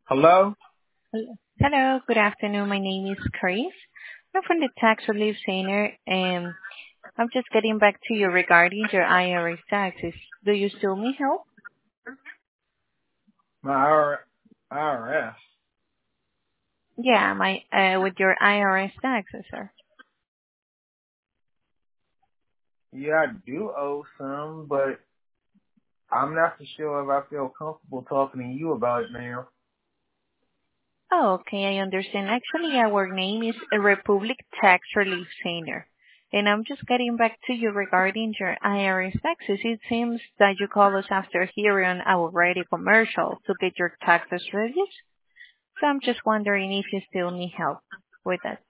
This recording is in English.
Hello? Hello, good afternoon. My name is Chris. I'm from the Tax Relief Center, and I'm just getting back to you regarding your IRS taxes. Do you still need help? My IRS. Yeah, my with your IRS taxes, sir. Yeah, I do owe some, but I'm not so sure if I feel comfortable talking to you about it now. Oh, okay, I understand. Actually, our name is Republic Tax Relief Center, and I'm just getting back to you regarding your IRS taxes. It seems that you called us after hearing our radio commercial to get your taxes ready. So I'm just wondering if you still need help with that.